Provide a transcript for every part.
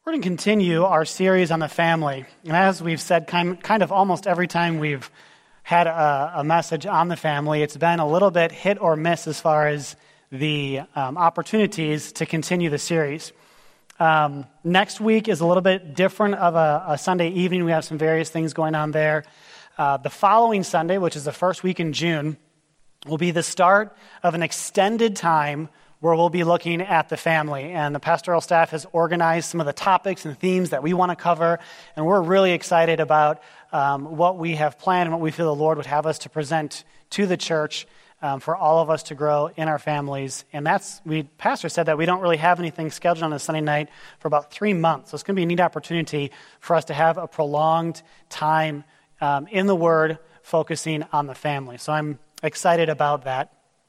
We're going to continue our series on the family. And as we've said kind of almost every time we've had a message on the family, it's been a little bit hit or miss as far as the opportunities to continue the series. Next week is a little bit different of a Sunday evening. We have some various things going on there. The following Sunday, which is the first week in June, will be the start of an extended time where we'll be looking at the family. And the pastoral staff has organized some of the topics and themes that we want to cover. And we're really excited about what we have planned and what we feel the Lord would have us to present to the church for all of us to grow in our families. And Pastor said that we don't really have anything scheduled on a Sunday night for about 3 months. So it's going to be a neat opportunity for us to have a prolonged time in the Word focusing on the family. So I'm excited about that.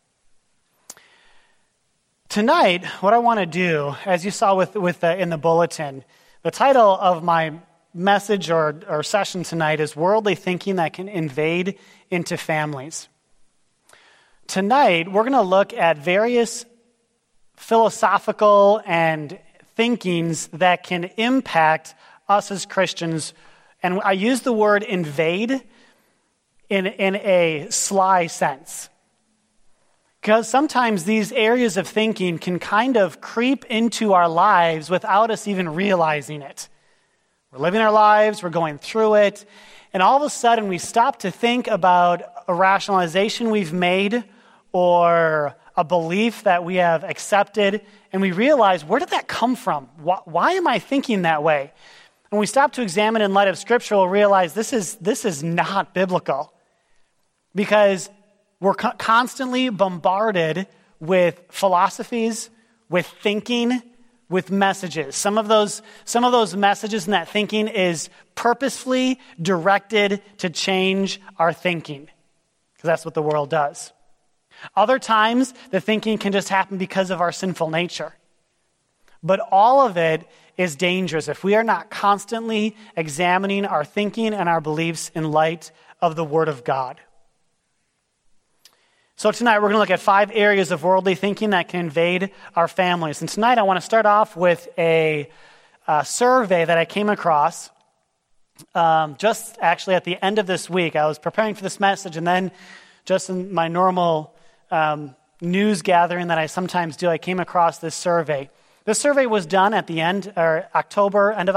Tonight, what I want to do, as you saw in the bulletin, the title of my message or session tonight is Worldly Thinking That Can Invade into Families. Tonight, we're going to look at various philosophical and thinkings that can impact us as Christians. And I use the word invade in a sly sense. Because sometimes these areas of thinking can kind of creep into our lives without us even realizing it. We're living our lives, we're going through it, and all of a sudden we stop to think about a rationalization we've made or a belief that we have accepted, and we realize, where did that come from? Why am I thinking that way? And we stop to examine in light of Scripture, we'll realize this is not biblical. Because we're constantly bombarded with philosophies, with thinking, with messages. Some of those messages and that thinking is purposefully directed to change our thinking, because that's what the world does. Other times, the thinking can just happen because of our sinful nature. But all of it is dangerous if we are not constantly examining our thinking and our beliefs in light of the Word of God. So tonight we're going to look at 5 areas of worldly thinking that can invade our families. And tonight I want to start off with a survey that I came across just actually at the end of this week. I was preparing for this message, and then just in my normal news gathering that I sometimes do, I came across this survey. This survey was done at the end of October, end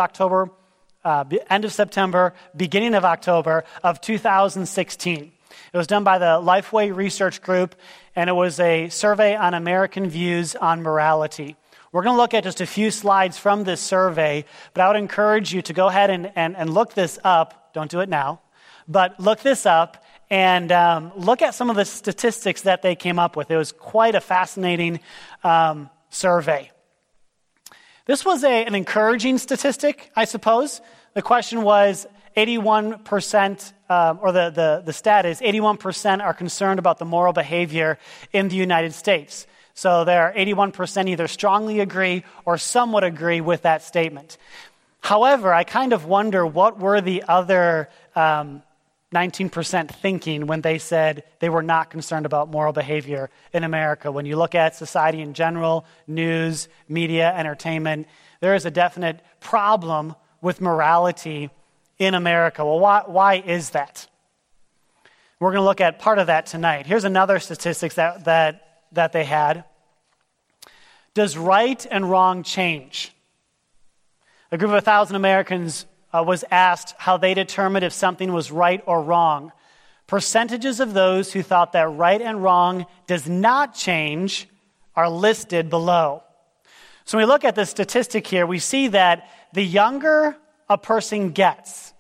of September, beginning of October of 2016. It was done by the Lifeway Research Group, and it was a survey on American views on morality. We're going to look at just a few slides from this survey, but I would encourage you to go ahead and look this up. Don't do it now, but look this up and look at some of the statistics that they came up with. It was quite a fascinating survey. This was an encouraging statistic, I suppose. The question was 81%, or the stat is 81% are concerned about the moral behavior in the United States. So there are 81% either strongly agree or somewhat agree with that statement. However, I kind of wonder what were the other 19% thinking when they said they were not concerned about moral behavior in America. When you look at society in general, news, media, entertainment, there is a definite problem with morality in America. Well, why is that? We're going to look at part of that tonight. Here's another statistic that they had. Does right and wrong change? A group of 1,000 Americans was asked how they determined if something was right or wrong. Percentages of those who thought that right and wrong does not change are listed below. So when we look at the statistic here, we see that the younger a person gets,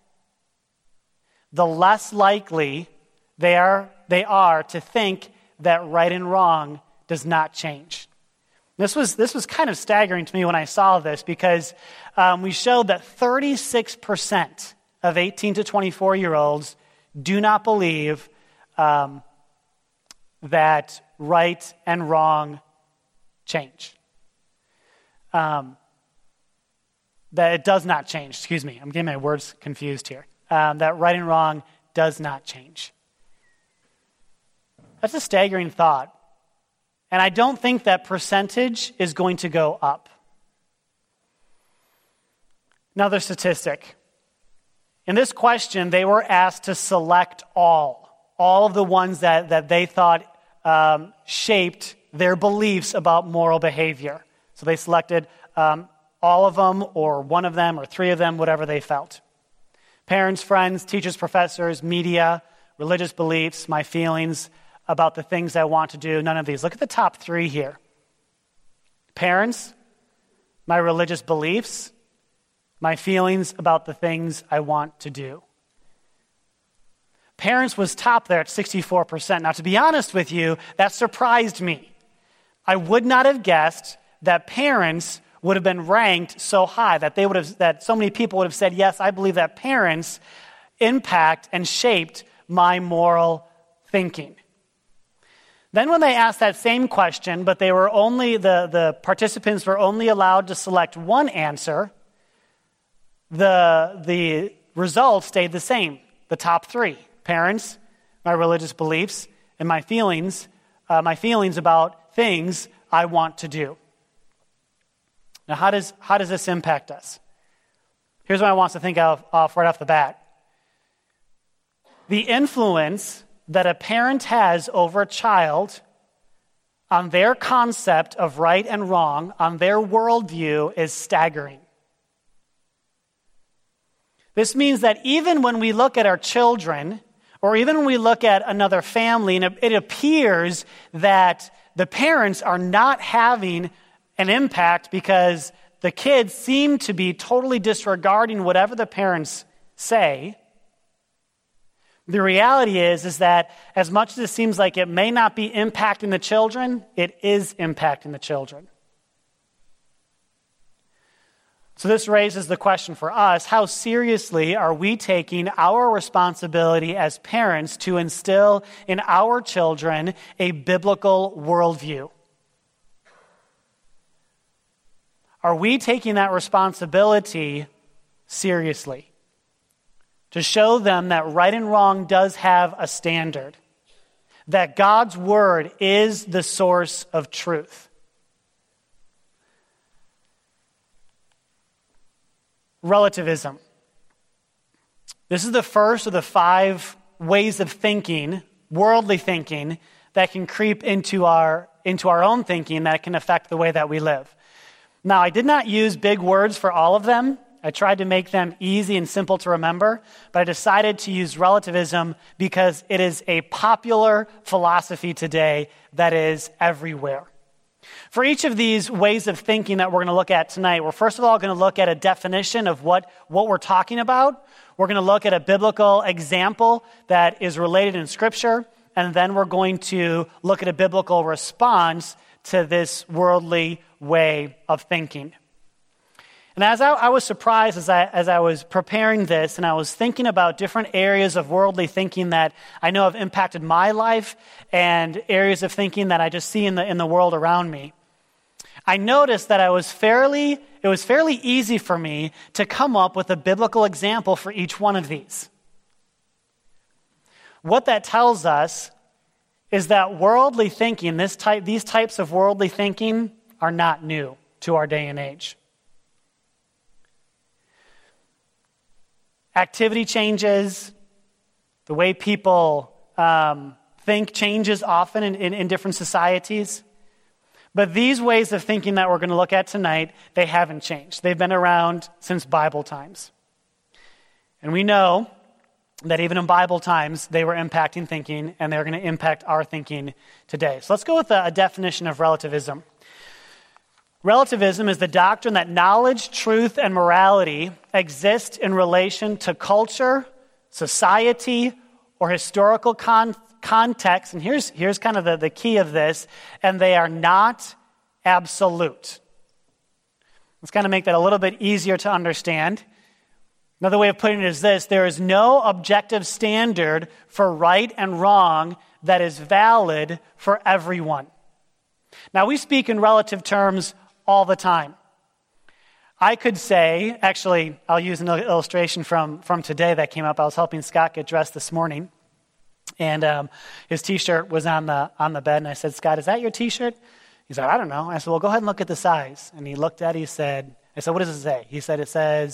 the less likely they are to think that right and wrong does not change. This was kind of staggering to me when I saw this, because we showed that 36% of 18 to 24-year-olds do not believe that right and wrong change. That it does not change. Excuse me, I'm getting my words confused here. That right and wrong does not change. That's a staggering thought. And I don't think that percentage is going to go up. Another statistic. In this question, they were asked to select all of the ones that they thought shaped their beliefs about moral behavior. So they selected all of them or one of them or three of them, whatever they felt. Parents, friends, teachers, professors, media, religious beliefs, my feelings about the things I want to do, none of these. Look at the top three here. Parents, my religious beliefs, my feelings about the things I want to do. Parents was top there at 64%. Now, to be honest with you, that surprised me. I would not have guessed that parents would have been ranked so high, that so many people would have said, yes, I believe that parents impact and shaped my moral thinking. Then when they asked that same question, but they were only, the participants were only allowed to select one answer, the results stayed the same, the top three. Parents, my religious beliefs, and my feelings about things I want to do. Now, how does this impact us? Here's what I want us to think of right off the bat. The influence that a parent has over a child on their concept of right and wrong, on their worldview, is staggering. This means that even when we look at our children, or even when we look at another family, and it appears that the parents are not having an impact because the kids seem to be totally disregarding whatever the parents say, the reality is that as much as it seems like it may not be impacting the children, it is impacting the children. So this raises the question for us, how seriously are we taking our responsibility as parents to instill in our children a biblical worldview? Are we taking that responsibility seriously? To show them that right and wrong does have a standard. That God's word is the source of truth. Relativism. This is the first of the 5 ways of thinking, worldly thinking, that can creep into our own thinking that can affect the way that we live. Now, I did not use big words for all of them. I tried to make them easy and simple to remember, but I decided to use relativism because it is a popular philosophy today that is everywhere. For each of these ways of thinking that we're going to look at tonight, we're first of all going to look at a definition of what we're talking about. We're going to look at a biblical example that is related in Scripture, and then we're going to look at a biblical response to this worldly way of thinking. And as I was surprised as I was preparing this and I was thinking about different areas of worldly thinking that I know have impacted my life and areas of thinking that I just see in the world around me, I noticed that it was fairly easy for me to come up with a biblical example for each one of these. What that tells us is that worldly thinking, these types of worldly thinking are not new to our day and age. Activity changes, the way people think changes often in different societies. But these ways of thinking that we're going to look at tonight, they haven't changed. They've been around since Bible times. And we know that even in Bible times, they were impacting thinking, and they're going to impact our thinking today. So let's go with a definition of relativism. Relativism is the doctrine that knowledge, truth, and morality exist in relation to culture, society, or historical context. And here's kind of the key of this, and they are not absolute. Let's kind of make that a little bit easier to understand. Another way of putting it is this: there is no objective standard for right and wrong that is valid for everyone. Now, we speak in relative terms all the time. I could say, actually, I'll use an illustration from today that came up. I was helping Scott get dressed this morning, and his T-shirt was on the bed, and I said, "Scott, is that your T-shirt?" He said, "I don't know." I said, "Well, go ahead and look at the size." And he looked at it, I said, "What does it say?" He said, "It says,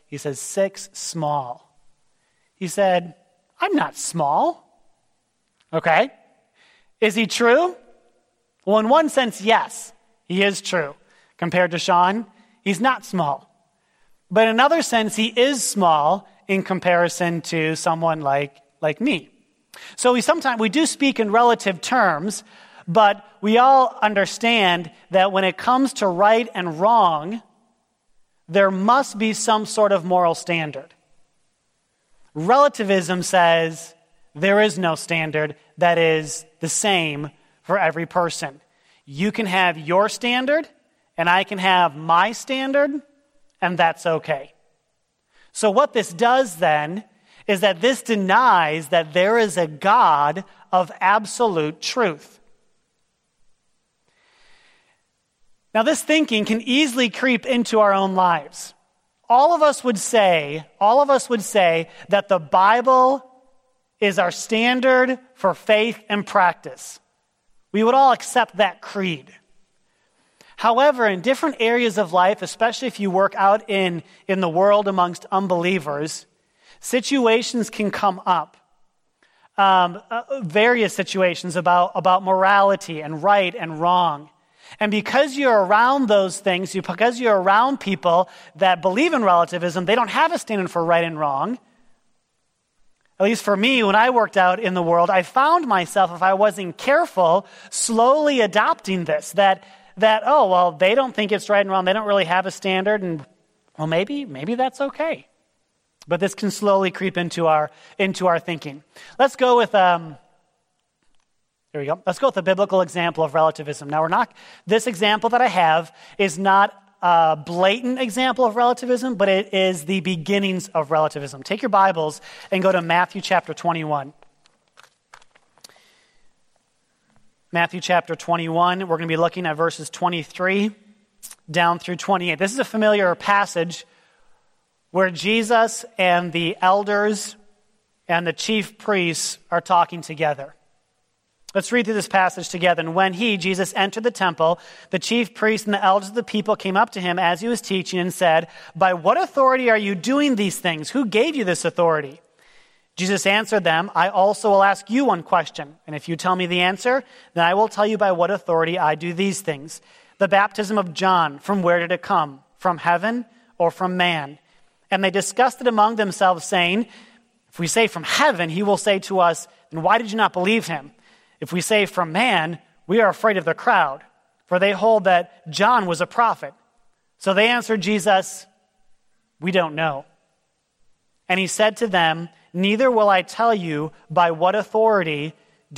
He says, 6 small. He said, I'm not small. Okay. Is he true? Well, in one sense, yes, he is true. Compared to Sean, he's not small. But in another sense, he is small in comparison to someone like me. So we do speak in relative terms, but we all understand that when it comes to right and wrong, there must be some sort of moral standard. Relativism says there is no standard that is the same for every person. You can have your standard, and I can have my standard, and that's okay. So what this does then is that this denies that there is a God of absolute truth. Now, this thinking can easily creep into our own lives. All of us would say that the Bible is our standard for faith and practice. We would all accept that creed. However, in different areas of life, especially if you work out in the world amongst unbelievers, situations can come up. Various situations about morality and right and wrong. And because you're around those things, because you're around people that believe in relativism, they don't have a standard for right and wrong. At least for me, when I worked out in the world, I found myself, if I wasn't careful, slowly adopting this, that oh, well, they don't think it's right and wrong. They don't really have a standard, and well, maybe that's okay. But this can slowly creep into our thinking. Let's go with There we go. Let's go with a biblical example of relativism. Now, this example that I have is not a blatant example of relativism, but it is the beginnings of relativism. Take your Bibles and go to Matthew chapter 21. Matthew chapter 21, we're going to be looking at verses 23 down through 28. This is a familiar passage where Jesus and the elders and the chief priests are talking together. Let's read through this passage together. And when Jesus, entered the temple, the chief priests and the elders of the people came up to him as he was teaching and said, "By what authority are you doing these things? Who gave you this authority?" Jesus answered them, "I also will ask you one question, and if you tell me the answer, then I will tell you by what authority I do these things. The baptism of John, from where did it come? From heaven or from man?" And they discussed it among themselves, saying, "If we say from heaven, he will say to us, then why did you not believe him? If we say from man, we are afraid of the crowd, for they hold that John was a prophet." So they answered Jesus, "We don't know." And he said to them, "Neither will I tell you by what authority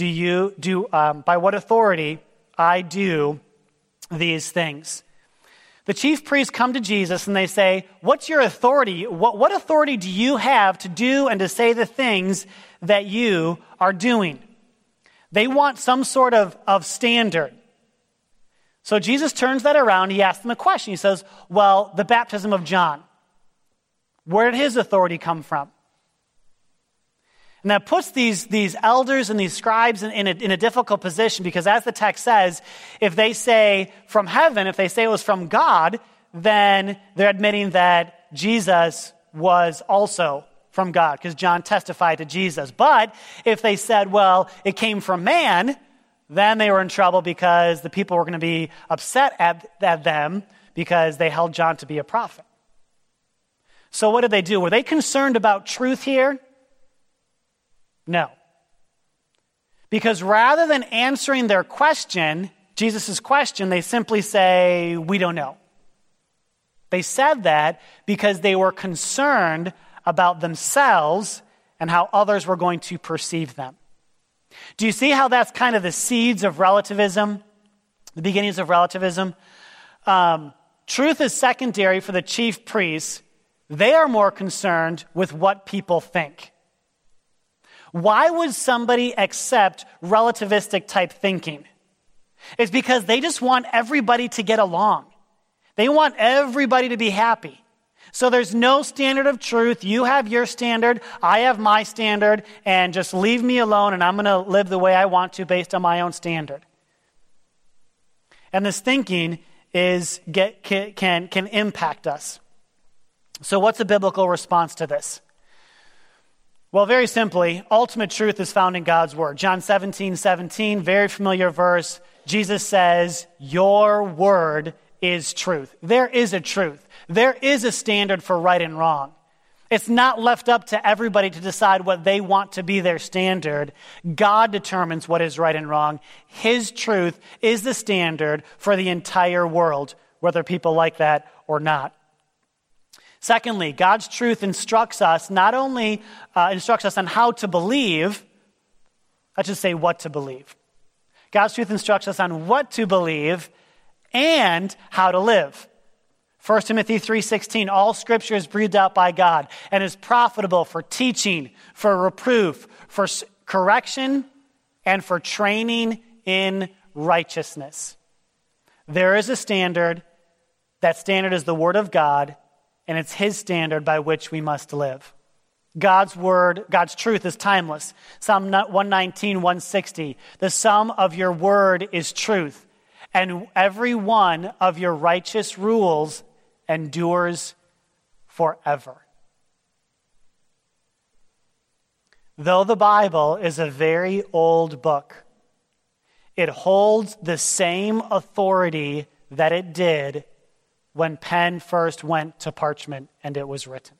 I do these things." The chief priests come to Jesus and they say, "What's your authority? What authority do you have to do and to say the things that you are doing?" They want some sort of standard. So Jesus turns that around. He asks them a question. He says, well, the baptism of John, where did his authority come from? And that puts these elders and these scribes in a difficult position, because as the text says, if they say from heaven, if they say it was from God, then they're admitting that Jesus was also from God, because John testified to Jesus. But if they said, well, it came from man, then they were in trouble, because the people were going to be upset at them because they held John to be a prophet. So what did they do? Were they concerned about truth here? No. Because rather than answering their question, Jesus' question, they simply say, "We don't know." They said that because they were concerned about themselves and how others were going to perceive them. Do you see how that's kind of the seeds of relativism, the beginnings of relativism? Truth is secondary for the chief priests. They are more concerned with what people think. Why would somebody accept relativistic type thinking? It's because they just want everybody to get along. They want everybody to be happy. So there's no standard of truth. You have your standard, I have my standard, and just leave me alone, and I'm going to live the way I want to based on my own standard. And this thinking can impact us. So what's a biblical response to this? Well, very simply, ultimate truth is found in God's word. John 17:17, very familiar verse. Jesus says, your word is truth. There is a truth. There is a standard for right and wrong. It's not left up to everybody to decide what they want to be their standard. God determines what is right and wrong. His truth is the standard for the entire world, whether people like that or not. Secondly, God's truth instructs us, not only instructs us on how to believe, let's just say what to believe. God's truth instructs us on what to believe and how to live. 1 Timothy 3:16, all scripture is breathed out by God and is profitable for teaching, for reproof, for correction, and for training in righteousness. There is a standard. That standard is the word of God, and it's his standard by which we must live. God's word, God's truth is timeless. Psalm 119, 160, the sum of your word is truth, and every one of your righteous rules endures forever. Though the Bible is a very old book, it holds the same authority that it did when pen first went to parchment and it was written.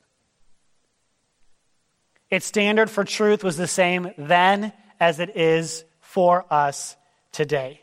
Its standard for truth was the same then as it is for us today.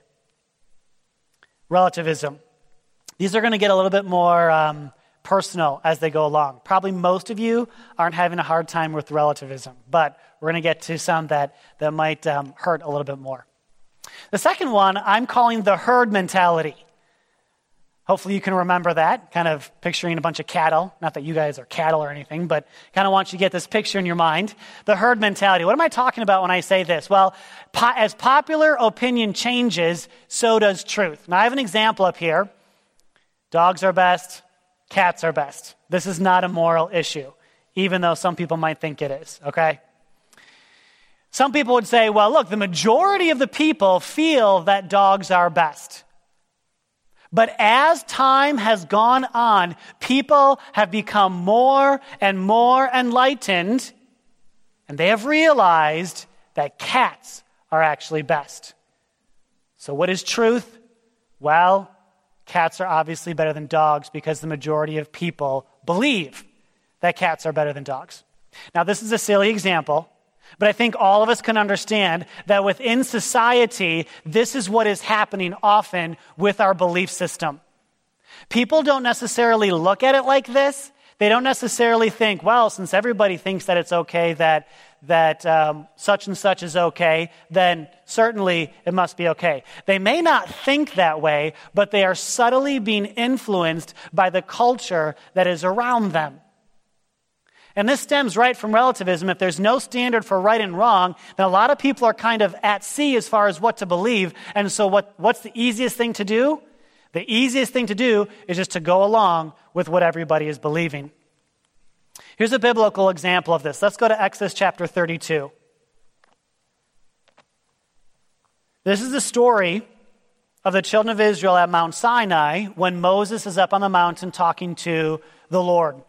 Relativism. These are going to get a little bit more personal as they go along. Probably most of you aren't having a hard time with relativism, but we're going to get to some that might hurt a little bit more. The second one I'm calling the herd mentality. Hopefully you can remember that, kind of picturing a bunch of cattle. Not that you guys are cattle or anything, but kind of want you to get this picture in your mind. The herd mentality. What am I talking about when I say this? Well, as popular opinion changes, so does truth. Now I have an example up here. Dogs are best, cats are best. This is not a moral issue, even though some people might think it is, okay? Some people would say, well, look, the majority of the people feel that dogs are best. But as time has gone on, people have become more and more enlightened, and they have realized that cats are actually best. So what is truth? Well, cats are obviously better than dogs because the majority of people believe that cats are better than dogs. Now, this is a silly example, but I think all of us can understand that within society, this is what is happening often with our belief system. People don't necessarily look at it like this. They don't necessarily think, well, since everybody thinks that it's okay, that such and such is okay, then certainly it must be okay. They may not think that way, but they are subtly being influenced by the culture that is around them. And this stems right from relativism. If there's no standard for right and wrong, then a lot of people are kind of at sea as far as what to believe. And so what's the easiest thing to do? The easiest thing to do is just to go along with what everybody is believing. Here's a biblical example of this. Let's go to Exodus chapter 32. This is the story of the children of Israel at Mount Sinai when Moses is up on the mountain talking to the Lord.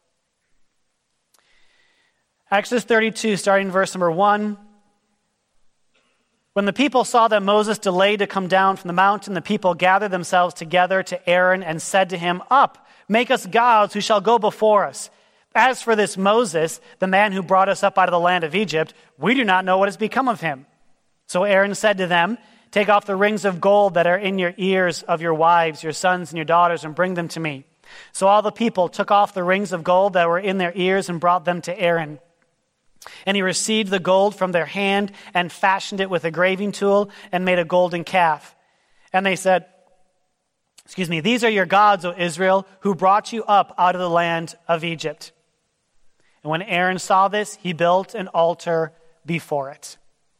Exodus 32, starting in verse number 1. When the people saw that Moses delayed to come down from the mountain, the people gathered themselves together to Aaron and said to him, "Up, make us gods who shall go before us. As for this Moses, the man who brought us up out of the land of Egypt, we do not know what has become of him." So Aaron said to them, "Take off the rings of gold that are in your ears of your wives, your sons, and your daughters, and bring them to me." So all the people took off the rings of gold that were in their ears and brought them to Aaron. And he received the gold from their hand and fashioned it with a graving tool and made a golden calf. And they said, "These are your gods, O Israel, who brought you up out of the land of Egypt." And when Aaron saw this, he built an altar before it.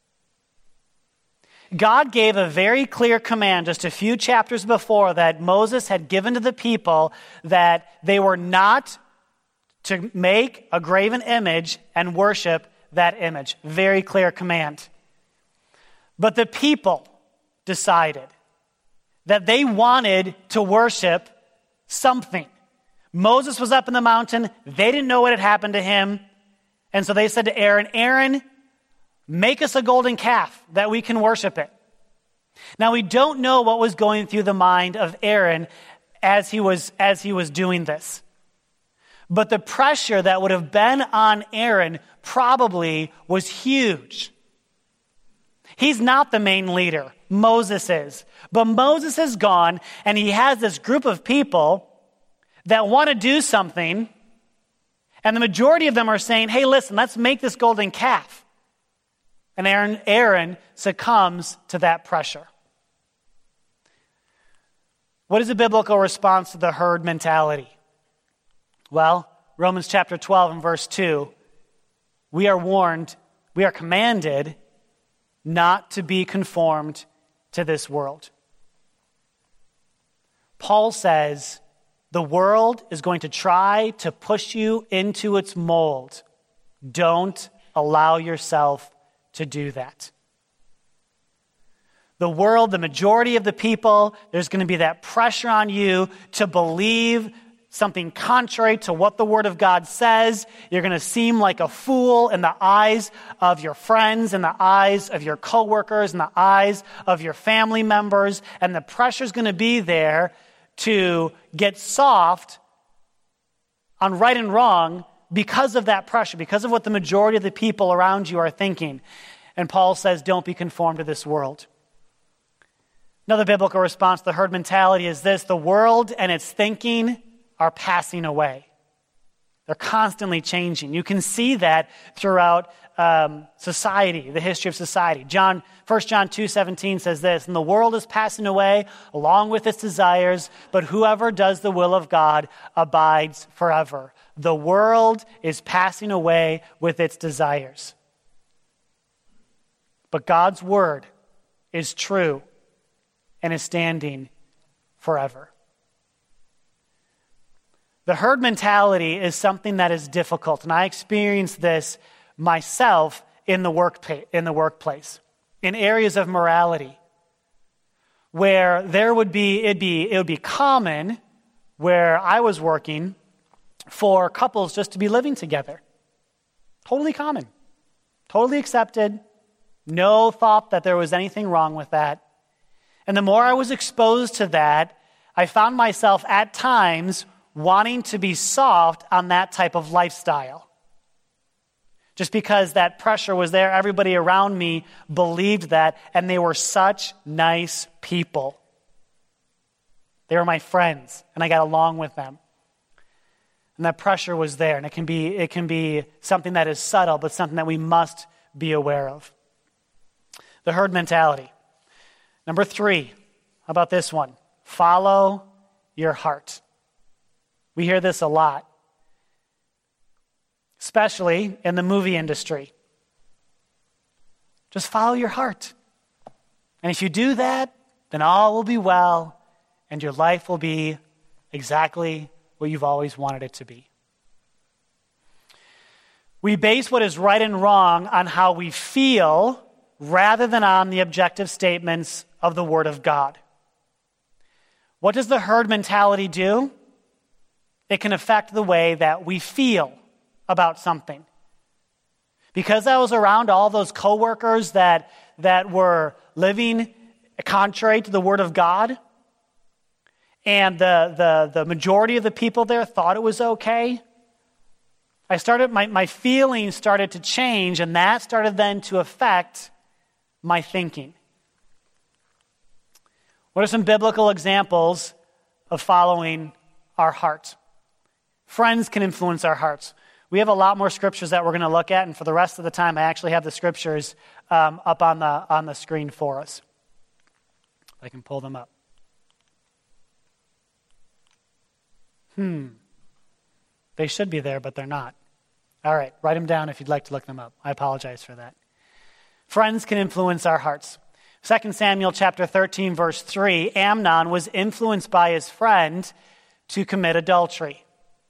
God gave a very clear command just a few chapters before that Moses had given to the people that they were not to make a graven image and worship that image. Very clear command. But the people decided that they wanted to worship something Moses was up in the mountain. They didn't know what had happened to him. And so they said to Aaron, Aaron, make us a golden calf that we can worship it. Now, we don't know what was going through the mind of Aaron as he was doing this. But the pressure that would have been on Aaron probably was huge. He's not the main leader. Moses is. But Moses is gone, and he has this group of people that want to do something, and the majority of them are saying, hey, listen, let's make this golden calf. And Aaron succumbs to that pressure. What is the biblical response to the herd mentality? Well, Romans chapter 12 and verse 2, we are commanded not to be conformed to this world. Paul says the world is going to try to push you into its mold. Don't allow yourself to do that. The world, the majority of the people, there's going to be that pressure on you to believe something contrary to what the Word of God says. You're going to seem like a fool in the eyes of your friends, in the eyes of your coworkers, in the eyes of your family members, and the pressure's going to be there to get soft on right and wrong because of that pressure, because of what the majority of the people around you are thinking. And Paul says, don't be conformed to this world. Another biblical response to the herd mentality is this: the world and its thinking are passing away. They're constantly changing. You can see that throughout society, the history of society. 1 John 2:17 says this, and the world is passing away along with its desires, but whoever does the will of God abides forever. The world is passing away with its desires. But God's word is true and is standing forever. The herd mentality is something that is difficult, and I experienced this myself in the workplace, in areas of morality, where it would be common where I was working for couples just to be living together. Totally common, totally accepted, no thought that there was anything wrong with that. And the more I was exposed to that, I found myself at times wanting to be soft on that type of lifestyle. Just because that pressure was there, everybody around me believed that, and they were such nice people. They were my friends, and I got along with them. And that pressure was there, and it can be something that is subtle, but something that we must be aware of. The herd mentality. Number 3, how about this one? Follow your heart. We hear this a lot, especially in the movie industry. Just follow your heart. And if you do that, then all will be well, and your life will be exactly what you've always wanted it to be. We base what is right and wrong on how we feel rather than on the objective statements of the Word of God. What does the herd mentality do? It can affect the way that we feel about something. Because I was around all those coworkers that were living contrary to the Word of God, and the majority of the people there thought it was okay, my feelings started to change, and that started then to affect my thinking. What are some biblical examples of following our heart? Friends can influence our hearts. We have a lot more scriptures that we're going to look at, and for the rest of the time, I actually have the scriptures up on the screen for us. I can pull them up. They should be there, but they're not. All right, write them down if you'd like to look them up. I apologize for that. Friends can influence our hearts. 2 Samuel chapter 13, verse 3, Amnon was influenced by his friend to commit adultery.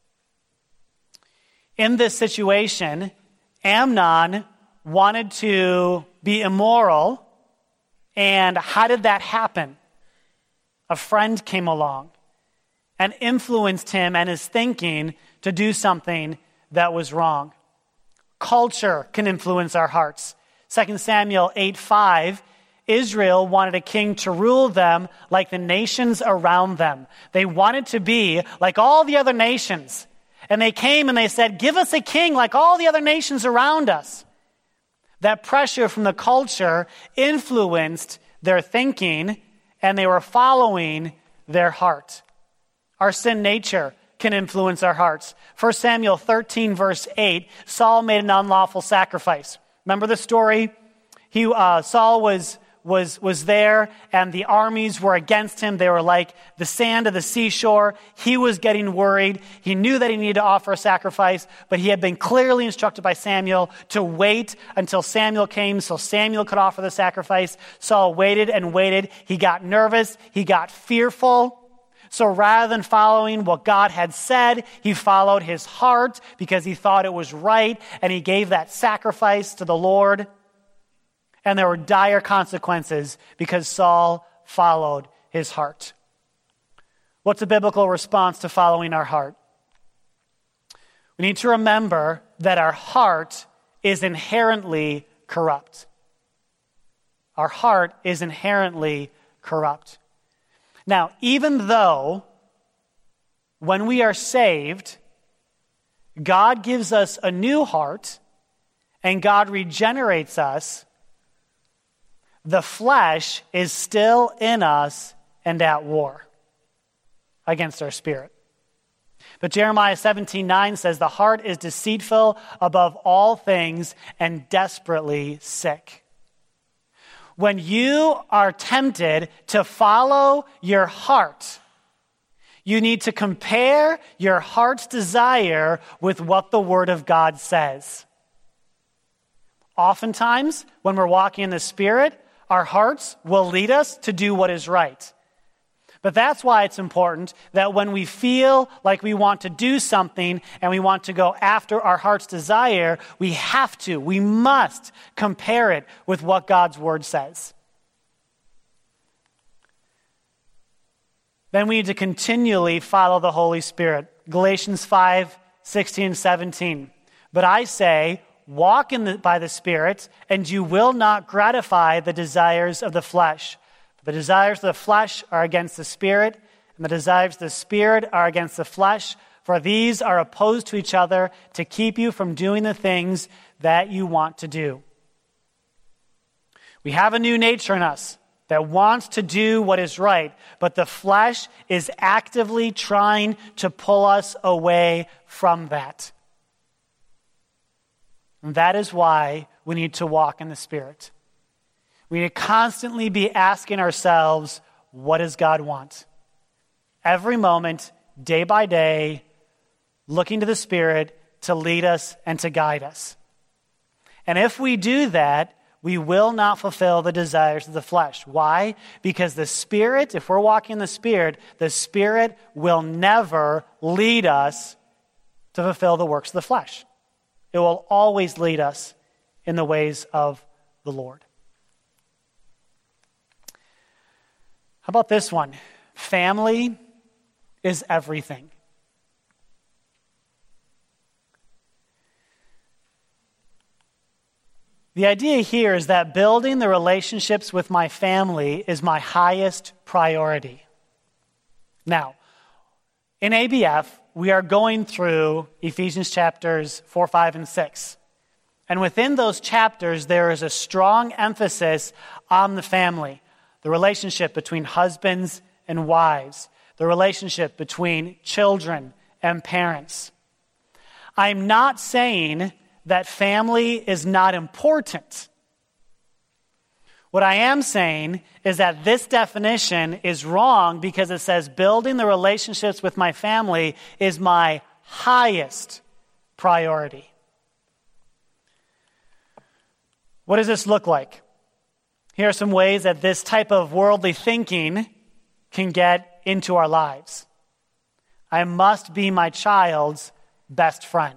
In this situation, Amnon wanted to be immoral, and how did that happen? A friend came along and influenced him and his thinking to do something that was wrong. Culture can influence our hearts. 2 Samuel 8:5, Israel wanted a king to rule them like the nations around them. They wanted to be like all the other nations. And they came and they said, give us a king like all the other nations around us. That pressure from the culture influenced their thinking, and they were following their heart. Our sin nature can influence our hearts. 1 Samuel 13, verse 8, Saul made an unlawful sacrifice. Remember the story? Saul was there, and the armies were against him. They were like the sand of the seashore. He was getting worried. He knew that he needed to offer a sacrifice, but he had been clearly instructed by Samuel to wait until Samuel came so Samuel could offer the sacrifice. Saul waited and waited. He got nervous. He got fearful. So rather than following what God had said, he followed his heart because he thought it was right, and he gave that sacrifice to the Lord. And there were dire consequences because Saul followed his heart. What's a biblical response to following our heart? We need to remember that our heart is inherently corrupt. Our heart is inherently corrupt. Now, even though when we are saved, God gives us a new heart and God regenerates us, the flesh is still in us and at war against our spirit. But Jeremiah 17:9 says, the heart is deceitful above all things and desperately sick. When you are tempted to follow your heart, you need to compare your heart's desire with what the Word of God says. Oftentimes, when we're walking in the Spirit, our hearts will lead us to do what is right. But that's why it's important that when we feel like we want to do something and we want to go after our heart's desire, we must compare it with what God's Word says. Then we need to continually follow the Holy Spirit. Galatians 5:16-17. But I say, walk by the Spirit, and you will not gratify the desires of the flesh. The desires of the flesh are against the Spirit, and the desires of the Spirit are against the flesh, for these are opposed to each other to keep you from doing the things that you want to do. We have a new nature in us that wants to do what is right, but the flesh is actively trying to pull us away from that. And that is why we need to walk in the Spirit. We need to constantly be asking ourselves, what does God want? Every moment, day by day, looking to the Spirit to lead us and to guide us. And if we do that, we will not fulfill the desires of the flesh. Why? Because the Spirit, if we're walking in the Spirit will never lead us to fulfill the works of the flesh. It will always lead us in the ways of the Lord. How about this one? Family is everything. The idea here is that building the relationships with my family is my highest priority. Now, in ABF, we are going through Ephesians chapters 4, 5, and 6. And within those chapters, there is a strong emphasis on the family, the relationship between husbands and wives, the relationship between children and parents. I'm not saying that family is not important. What I am saying is that this definition is wrong because it says building the relationships with my family is my highest priority. What does this look like? Here are some ways that this type of worldly thinking can get into our lives. I must be my child's best friend.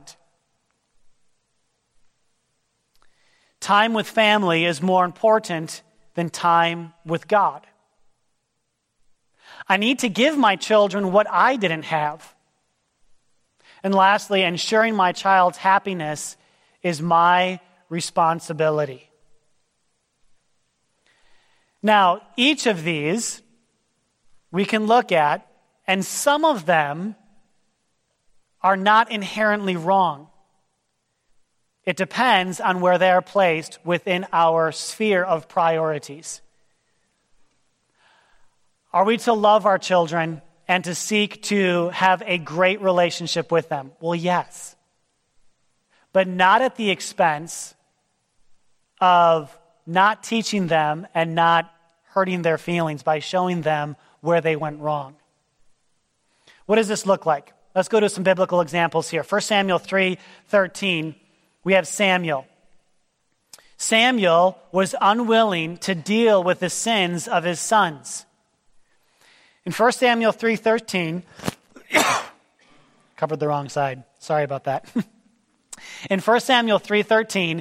Time with family is more important than time with God. I need to give my children what I didn't have. And lastly, ensuring my child's happiness is my responsibility. Now, each of these we can look at, and some of them are not inherently wrong. It depends on where they are placed within our sphere of priorities. Are we to love our children and to seek to have a great relationship with them? Well, yes. But not at the expense of not teaching them and not hurting their feelings by showing them where they went wrong. What does this look like? Let's go to some biblical examples here. 1 Samuel 3:13, we have Samuel. Samuel was unwilling to deal with the sins of his sons. In 1 Samuel 3:13, covered the wrong side. Sorry about that. In 1 Samuel 3:13,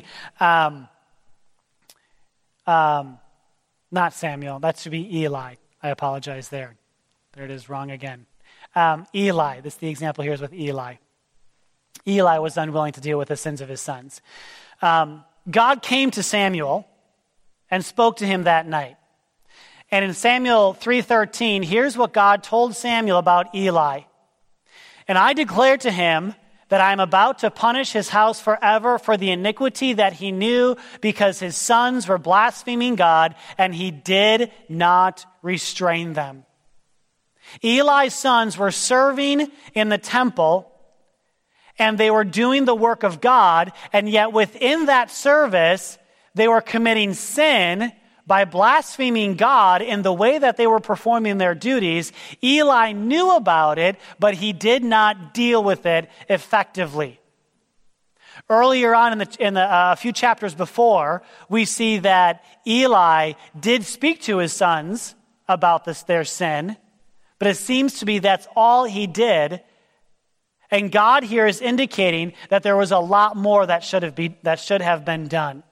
not Samuel, that should be Eli. I apologize there. There it is, wrong again. Eli, the example here is with Eli. Eli was unwilling to deal with the sins of his sons. God came to Samuel and spoke to him that night. And in Samuel 3:13, here's what God told Samuel about Eli. And I declared to him that I am about to punish his house forever for the iniquity that he knew, because his sons were blaspheming God, and he did not restrain them. Eli's sons were serving in the temple, and they were doing the work of God, and yet within that service, they were committing sin by blaspheming God in the way that they were performing their duties. Eli knew about it, but he did not deal with it effectively. Earlier on in a few chapters before, we see that Eli did speak to his sons about their sin, but it seems to be that's all he did. And God here is indicating that there was a lot more that should have been done.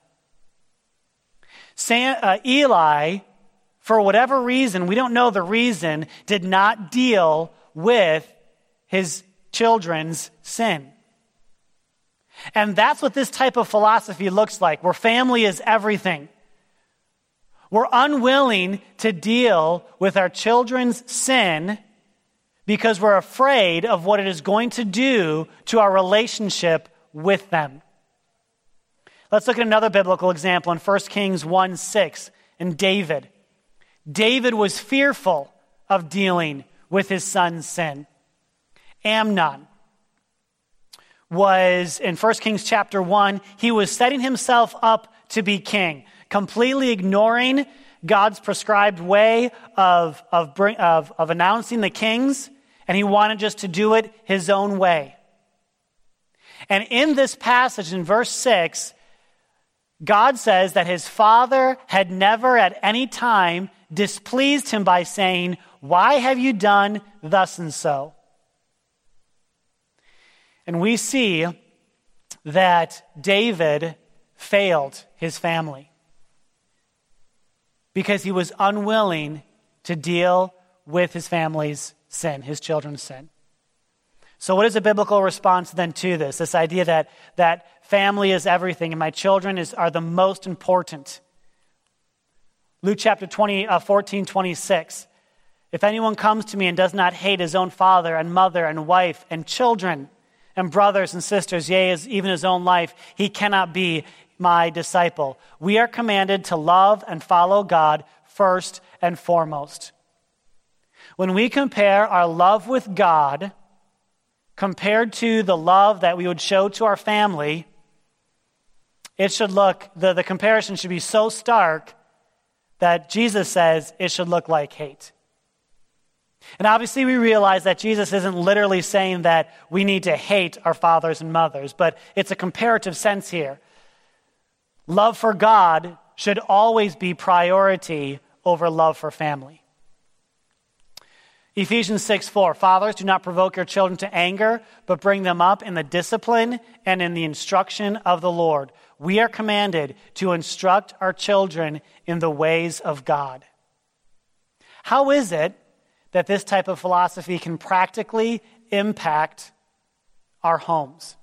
Eli, for whatever reason, we don't know the reason, did not deal with his children's sin. And that's what this type of philosophy looks like, where family is everything. We're unwilling to deal with our children's sin because we're afraid of what it is going to do to our relationship with them. Let's look at another biblical example in 1 Kings 1:6 in David. David was fearful of dealing with his son's sin. Amnon was, in 1 Kings chapter 1, he was setting himself up to be king, completely ignoring God's prescribed way of announcing the kings, and he wanted just to do it his own way. And in this passage in verse 6, God says that his father had never at any time displeased him by saying, "Why have you done thus and so?" And we see that David failed his family because he was unwilling to deal with his family's sin, his children's sin. So what is a biblical response then to this? This idea that family is everything and my children are the most important. Luke chapter 14:26. If anyone comes to me and does not hate his own father and mother and wife and children and brothers and sisters, yea, even his own life, he cannot be my disciple. We are commanded to love and follow God first and foremost. When we compare our love with God compared to the love that we would show to our family, the comparison should be so stark that Jesus says it should look like hate. And obviously we realize that Jesus isn't literally saying that we need to hate our fathers and mothers, but it's a comparative sense here. Love for God should always be priority over love for family. Ephesians 6:4, fathers, do not provoke your children to anger, but bring them up in the discipline and in the instruction of the Lord. We are commanded to instruct our children in the ways of God. How is it that this type of philosophy can practically impact our homes.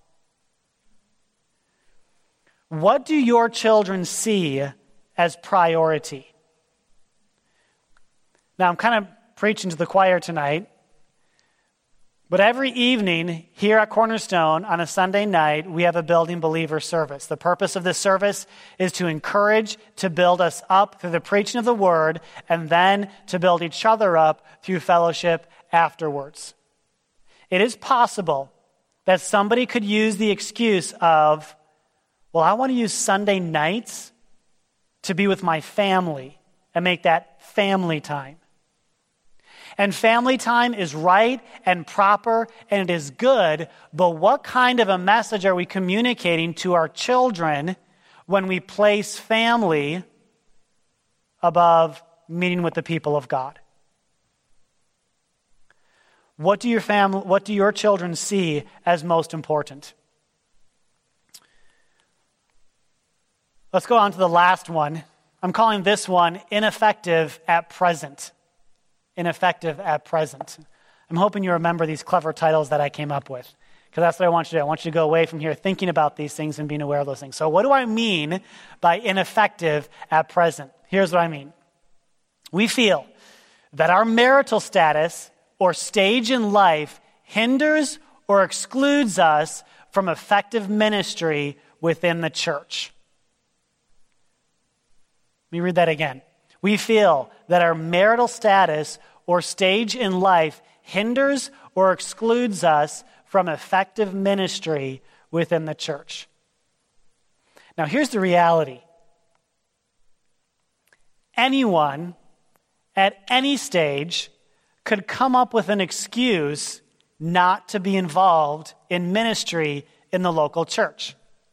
What do your children see as priority? Now, I'm kind of preaching to the choir tonight, but every evening here at Cornerstone on a Sunday night, we have a Building Believer service. The purpose of this service is to encourage, to build us up through the preaching of the Word, and then to build each other up through fellowship afterwards. It is possible that somebody could use the excuse of, well, I want to use Sunday nights to be with my family and make that family time. And family time is right and proper and it is good, but what kind of a message are we communicating to our children when we place family above meeting with the people of God? What do your children see as most important? Let's go on to the last one. I'm calling this one ineffective at present. Ineffective at present. I'm hoping you remember these clever titles that I came up with, because that's what I want you to do. I want you to go away from here thinking about these things and being aware of those things. So what do I mean by ineffective at present? Here's what I mean. We feel that our marital status or stage in life hinders or excludes us from effective ministry within the church. Let me read that again. We feel that our marital status or stage in life hinders or excludes us from effective ministry within the church. Now, here's the reality. Anyone at any stage could come up with an excuse not to be involved in ministry in the local church.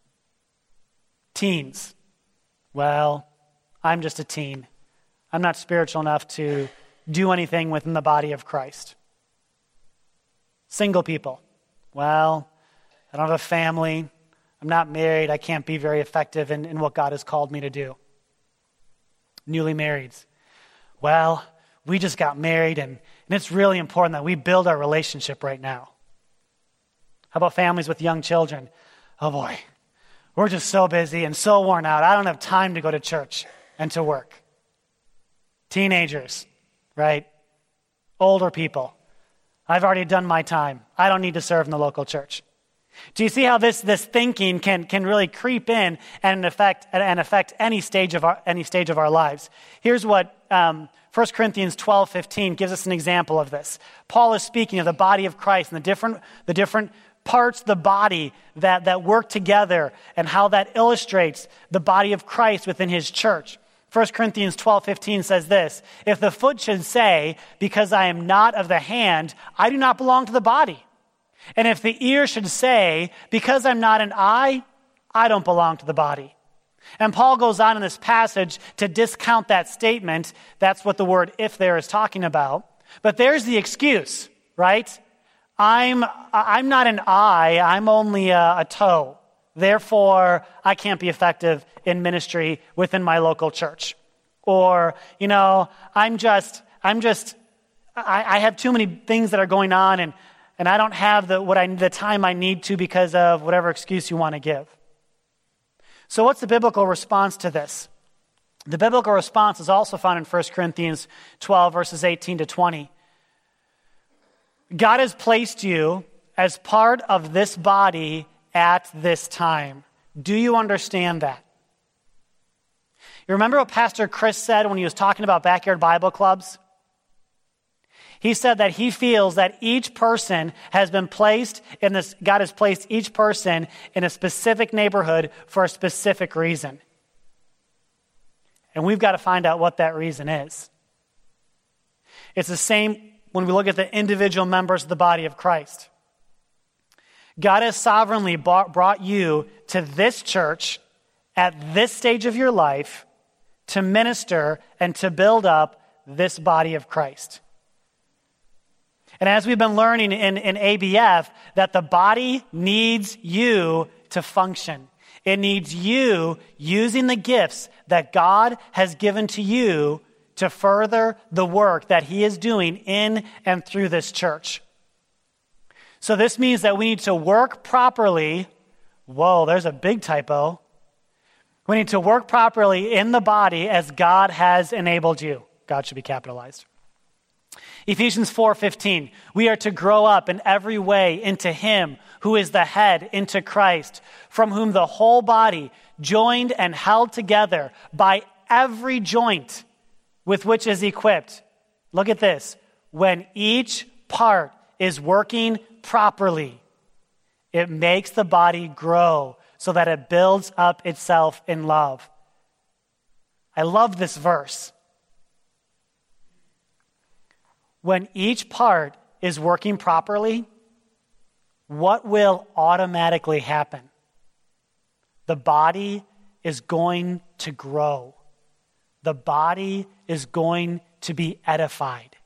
Teens. Well, I'm just a teen. I'm not spiritual enough to do anything within the body of Christ. Single people. Well, I don't have a family. I'm not married. I can't be very effective in what God has called me to do. Newly marrieds. Well, we just got married and it's really important that we build our relationship right now. How about families with young children? Oh boy, we're just so busy and so worn out. I don't have time to go to church and to work. Teenagers, right? Older people. I've already done my time. I don't need to serve in the local church. Do you see how this thinking can really creep in and affect any stage of our lives? Here's what 1 Corinthians 12:15 gives us an example of this. Paul is speaking of the body of Christ and the different parts of the body that work together and how that illustrates the body of Christ within his church. 1 Corinthians 12:15 says this: if the foot should say, because I am not of the hand, I do not belong to the body. And if the ear should say, because I'm not an eye, I don't belong to the body. And Paul goes on in this passage to discount that statement. That's what the word if there is talking about. But there's the excuse, right? I'm not an eye, I'm only a toe. Therefore, I can't be effective in ministry within my local church. Or, I have too many things that are going on and I don't have the time I need to because of whatever excuse you want to give. So what's the biblical response to this? The biblical response is also found in 1 Corinthians 12, verses 18 to 20. God has placed you as part of this body at this time. Do you understand that? You remember what Pastor Chris said when he was talking about backyard Bible clubs? He said that he feels that each person has been placed in this, God has placed each person in a specific neighborhood for a specific reason. And we've got to find out what that reason is. It's the same when we look at the individual members of the body of Christ. God has sovereignly brought you to this church at this stage of your life to minister and to build up this body of Christ. And as we've been learning in ABF, that the body needs you to function. It needs you using the gifts that God has given to you to further the work that he is doing in and through this church. So this means that we need to work properly. Whoa, there's a big typo. We need to work properly in the body as God has enabled you. God should be capitalized. Ephesians 4:15, we are to grow up in every way into him who is the head, into Christ, from whom the whole body, joined and held together by every joint with which is equipped. Look at this. When each part is working properly, it makes the body grow so that it builds up itself in love. I love this verse. When each part is working properly, what will automatically happen? The body is going to grow. The body is going to be edified.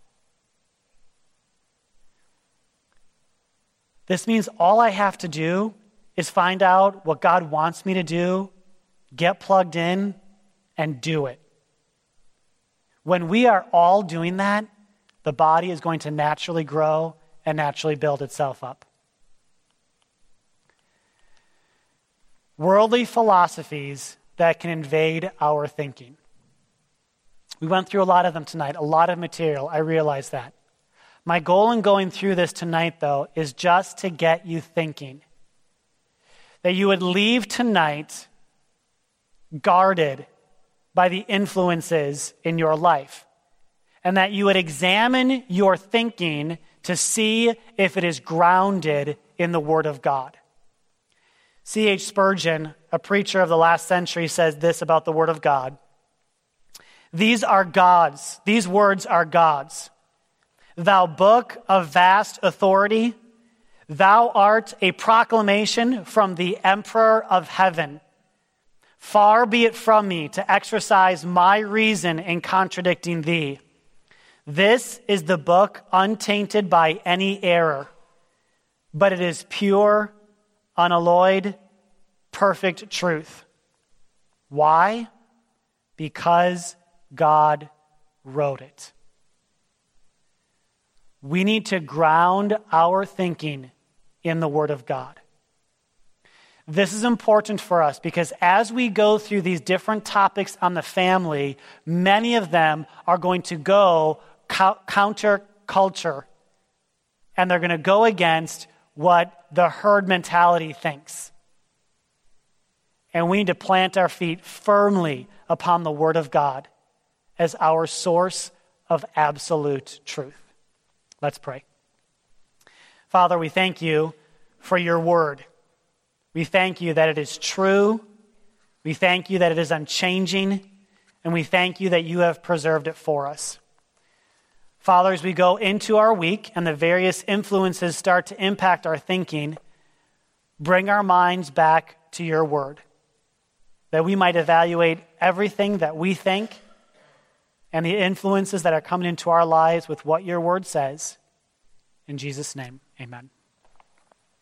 This means all I have to do is find out what God wants me to do, get plugged in, and do it. When we are all doing that, the body is going to naturally grow and naturally build itself up. Worldly philosophies that can invade our thinking. We went through a lot of them tonight, a lot of material. I realize that. My goal in going through this tonight, though, is just to get you thinking. That you would leave tonight guarded by the influences in your life. And that you would examine your thinking to see if it is grounded in the Word of God. C.H. Spurgeon, a preacher of the last century, says this about the Word of God. These are God's. These words are God's. Thou book of vast authority, thou art a proclamation from the Emperor of heaven. Far be it from me to exercise my reason in contradicting thee. This is the book untainted by any error, but it is pure, unalloyed, perfect truth. Why? Because God wrote it. We need to ground our thinking in the Word of God. This is important for us because as we go through these different topics on the family, many of them are going to go counter culture, and they're going to go against what the herd mentality thinks. And we need to plant our feet firmly upon the Word of God as our source of absolute truth. Let's pray. Father, we thank you for your Word. We thank you that it is true. We thank you that it is unchanging. And we thank you that you have preserved it for us. Father, as we go into our week and the various influences start to impact our thinking, bring our minds back to your Word, that we might evaluate everything that we think and the influences that are coming into our lives with what your Word says. In Jesus' name, amen.